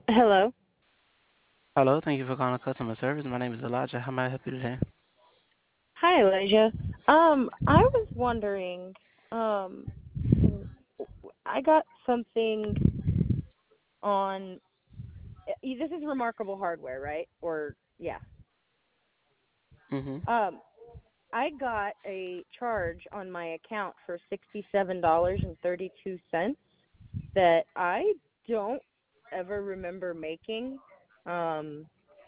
Hello. Hello, thank you for calling customer service. My name is Elijah. How may I help you today? Hi, Elijah. I was wondering, um, I got something on. This is Remarkable Hardware, right? Or yeah. Mm-hmm. Um, I got a charge on my account for $67.32 that I don't ever remember making. Um,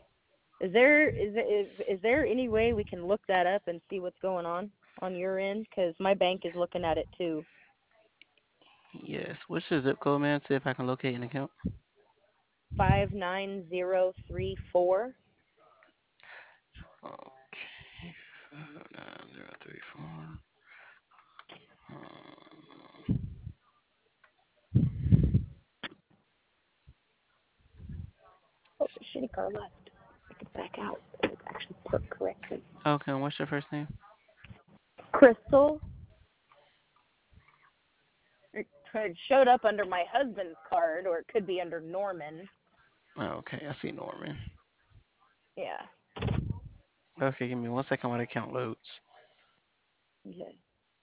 is there any way we can look that up and see what's going on your end? Because my bank is looking at it too. Yes. What's your zip code, man? See if I can locate an account. 59034. Okay. 59034. Oh, shitty car left. I could back out. It's actually parked correctly. Okay, and what's your first name? Crystal. It showed up under my husband's card, or it could be under Norman. Okay, I see Norman. Yeah. Okay, give me 1 second while the account loads. Okay.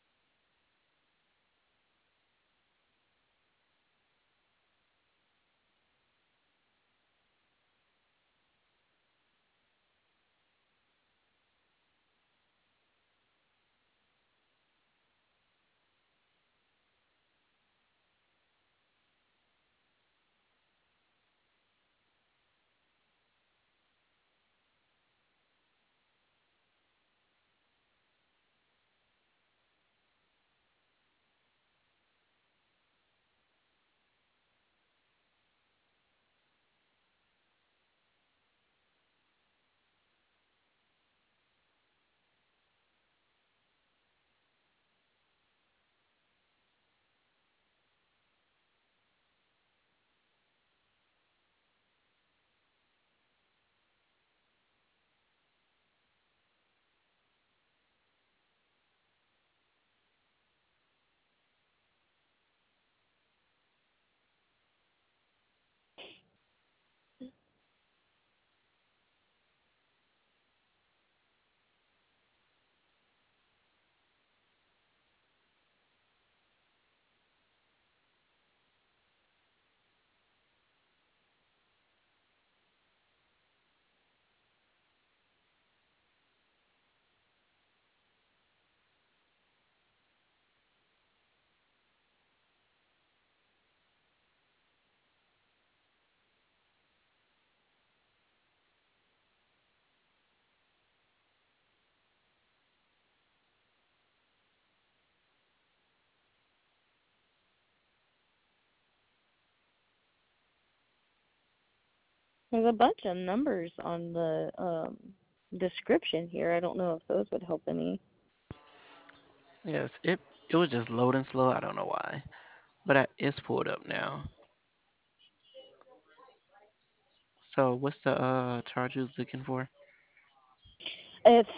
There's a bunch of numbers on the description here. I don't know if those would help any. Yes, it was just loading slow. I don't know why, but it's pulled up now. So what's the charge you was looking for? It's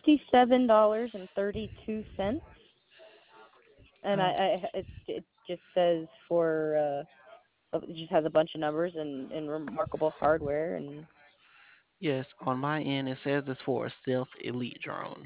$67.32, and Uh, it just says for it just has a bunch of numbers and Remarkable Hardware and yes, on my end it says it's for a Stealth Elite drone.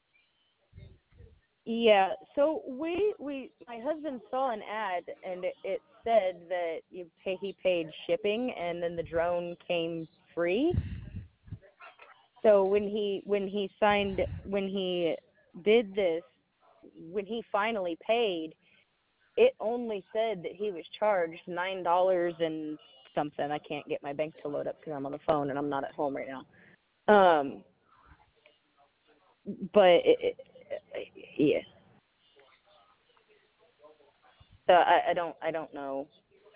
yeah. So we my husband saw an ad and it said that he paid shipping and then the drone came free. So when he did this when he finally paid, it only said that he was charged $9 and something. I can't get my bank to load up because I'm on the phone and I'm not at home right now. But yeah. So I don't know.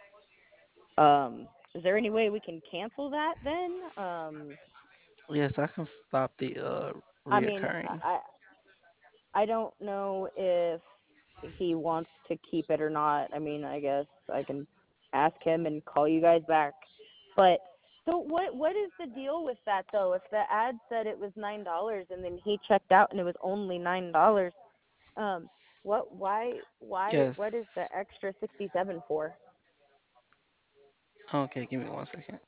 Is there any way we can cancel that then? Yes, I can stop the I mean, reoccurring. I don't know if he wants to keep it or not. I mean, I guess I can ask him and call you guys back. But so what is the deal with that though? If the ad said it was $9 and then he checked out and it was only $9, um, why Yes, what is the extra 67 for? Okay, give me 1 second.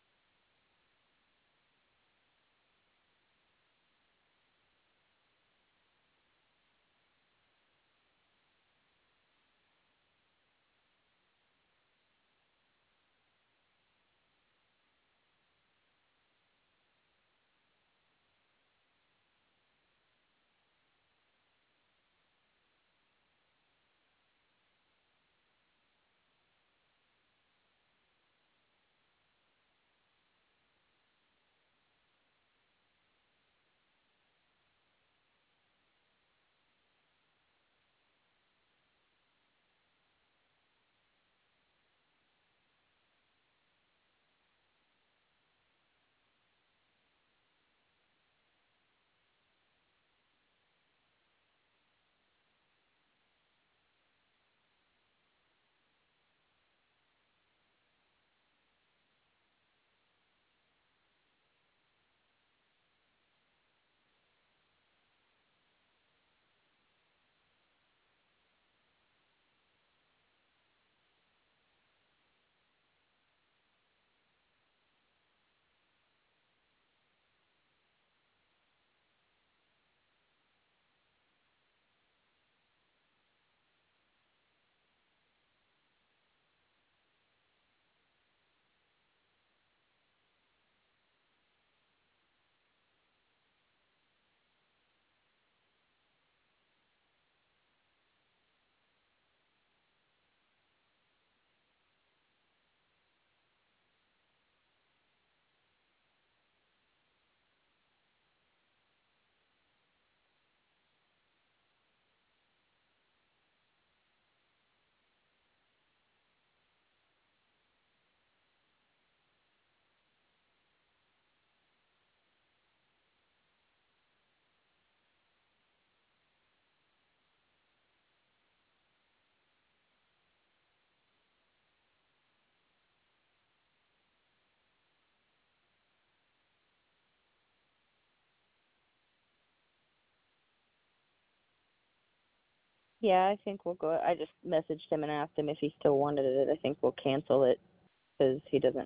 Yeah, I think we'll go. I just messaged him and asked him if he still wanted it. I think we'll cancel it because he doesn't.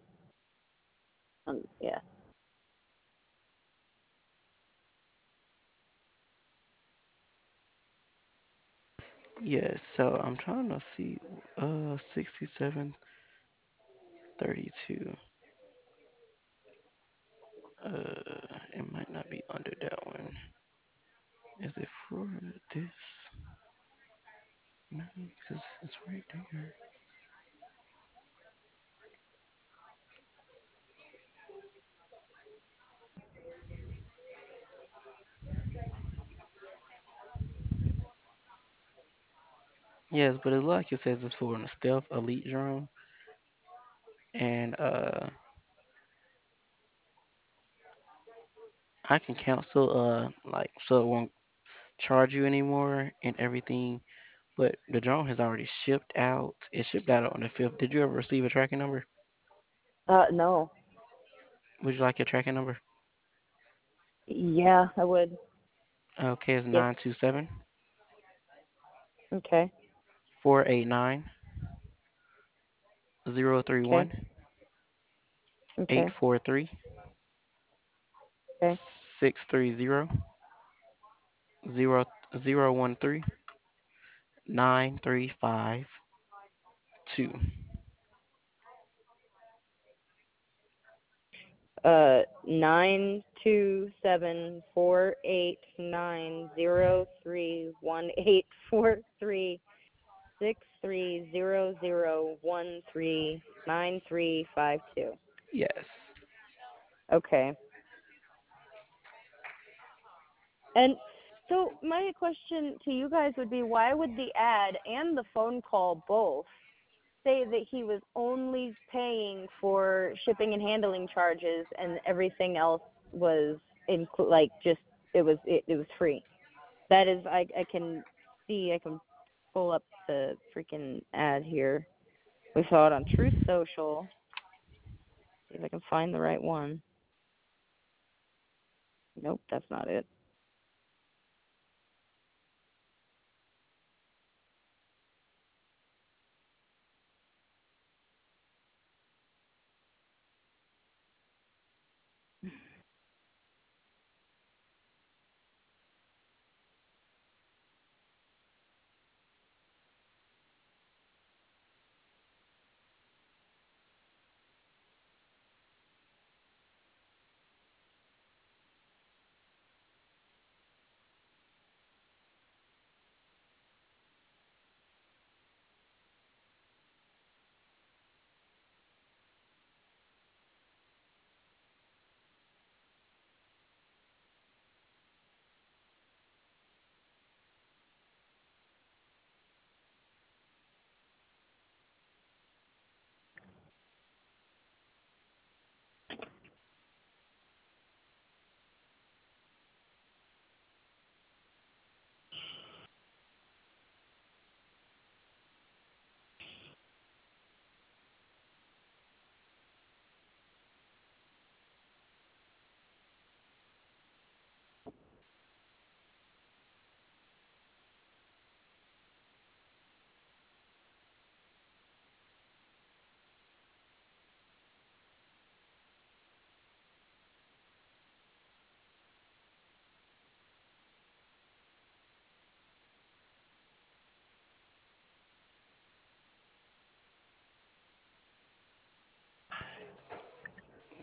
Yeah. Yes, so I'm trying to see 6732. It might not be under that one. Is it for this? No, because it's right there. Yes, but it's like it says it's for a stealth elite drone, and I can cancel like so it won't charge you anymore and everything. But the drone has already shipped out. It shipped out on the 5th. Did you ever receive a tracking number? No. Would you like your tracking number? Yeah, I would. Okay, it's Yes. 927 Okay. 489 Okay. 031 Okay. 843 Okay. 630 013 9352. 927489031836300139352. Yes. Okay. And so my question to you guys would be, why would the ad and the phone call both say that he was only paying for shipping and handling charges and everything else was like just it was free? That is, I can see, I can pull up the freaking ad here. We saw it on Truth Social. See if I can find the right one. Nope, that's not it.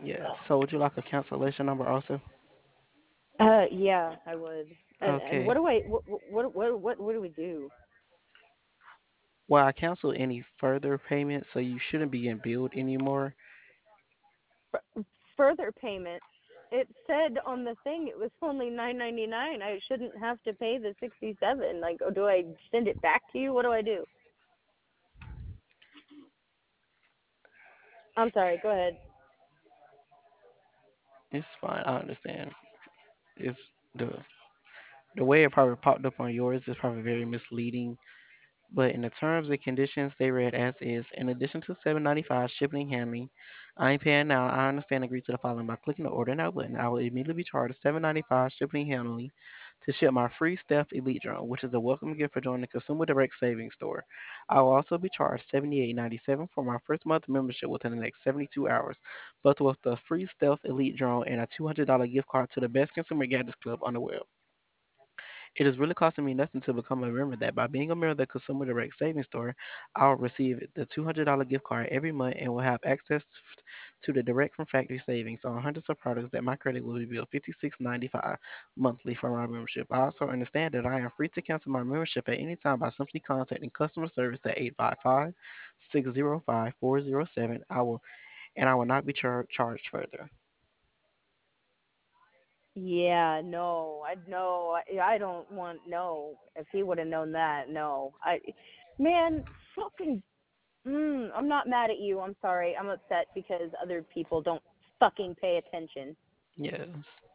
Yeah. So would you like a cancellation number also? Yeah, I would. And Okay. what do we do? Well, I cancel any further payments, so you shouldn't be getting billed anymore. Further payment. It said on the thing it was only 9.99. I shouldn't have to pay the 67. Like, oh, do I send it back to you? What do I do? I'm sorry. Go ahead. It's fine. I understand. It's the way it probably popped up on yours is probably very misleading. But in the terms and conditions, they read as is. In addition to $7.95 shipping and handling, I ain't paying now. I understand. Agree to the following by clicking the order now button. I will immediately be charged $7.95 shipping and handling to ship my free Steph Elite drone, which is a welcome gift for joining the Consumer Direct Savings Store. I will also be charged $78.97 for my first month membership within the next 72 hours, both with the free Stealth Elite drone and a $200 gift card to the Best Consumer Gadgets Club on the web. It is really costing me nothing to become a member that by being a member of the Consumer Direct Savings Store, I'll receive the $200 gift card every month and will have access to the direct from factory savings on hundreds of products that my credit will be billed $56.95 monthly for my membership. I also understand that I am free to cancel my membership at any time by simply contacting customer service at 855-605-4007. I will not be charged further. Yeah, no, I no, I don't want no. If he would have known that, no, man, fucking, I'm not mad at you. I'm sorry. I'm upset because other people don't fucking pay attention. Yes.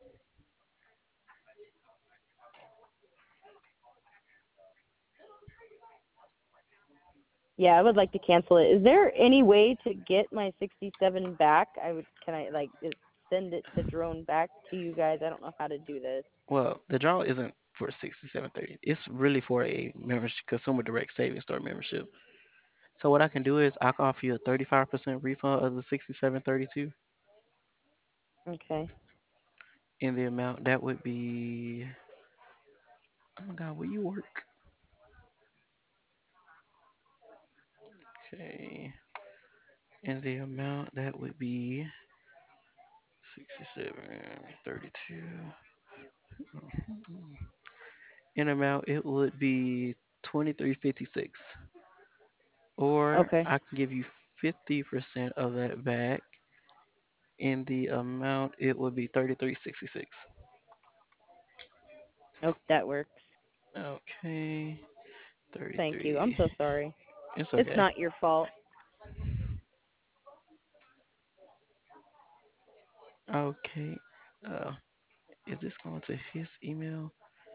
Yeah, I would like to cancel it. Is there any way to get my 67 back? Can I like send it the drone back to you guys? I don't know how to do this. Well, the draw isn't for 6730. It's really for a membership, Consumer Direct Savings Store membership. So what I can do is I can offer you a 35% refund of the 6732 Okay. in the amount that would be. Oh my God, where you work? Okay, in the amount that would be 6732. In amount it would be 2356. Or Okay. I can give you 50% of that back. In the amount it would be 3366. Oh, that works. Okay, Thank you. I'm 33. so sorry. It's It's okay. not your fault. Okay. Uh, is this going to his email?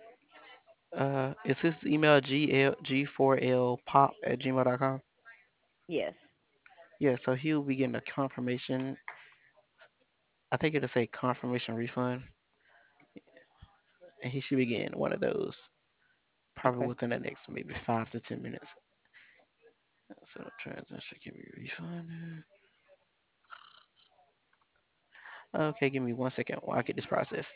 Is his email g4lpop at gmail.com? Yes. Yeah, so he'll be getting a confirmation. I think it'll say confirmation refund, and he should be getting one of those probably Okay. within the next maybe 5 to 10 minutes. So transaction can be refunded. Okay, give me 1 second while I get this processed.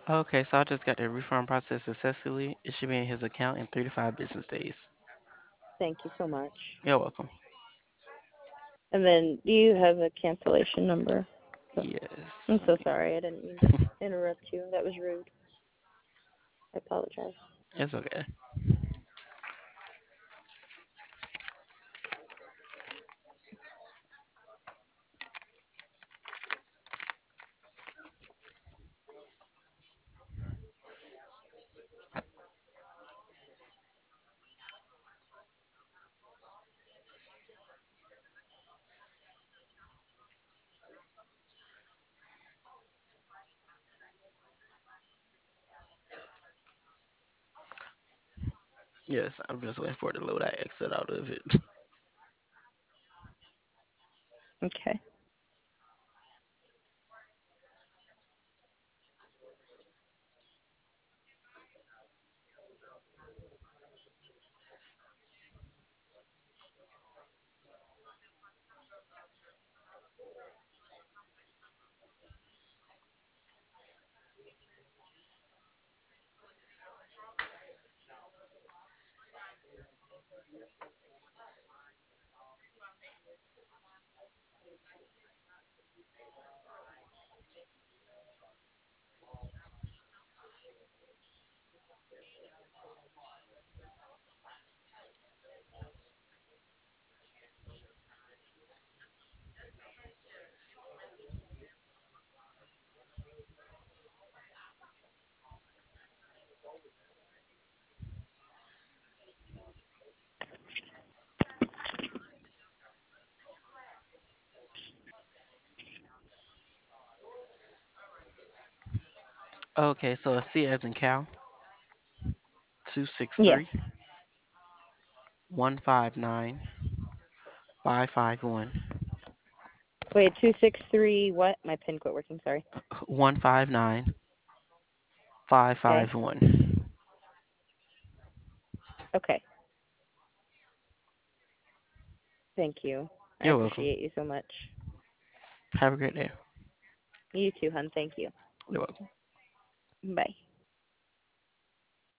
Okay, so I just got the refund process successfully. It should be in his account in 3 to 5 business days. Thank you so much. You're welcome. And then, do you have a cancellation number? Yes. I'm Let so me. sorry. I didn't mean to interrupt you. That was rude. I apologize. It's okay. Yes, I'm just waiting for it to load. I exit out of it. Okay. Okay, so C as in cow, two six Yes. three 159 551 Wait, 263 what? My pin quit working, sorry. 159 five Okay. five one. Okay. Thank you. I You're welcome. appreciate you so much. Have a great day. You too, hun. Thank you. You're welcome. Bye.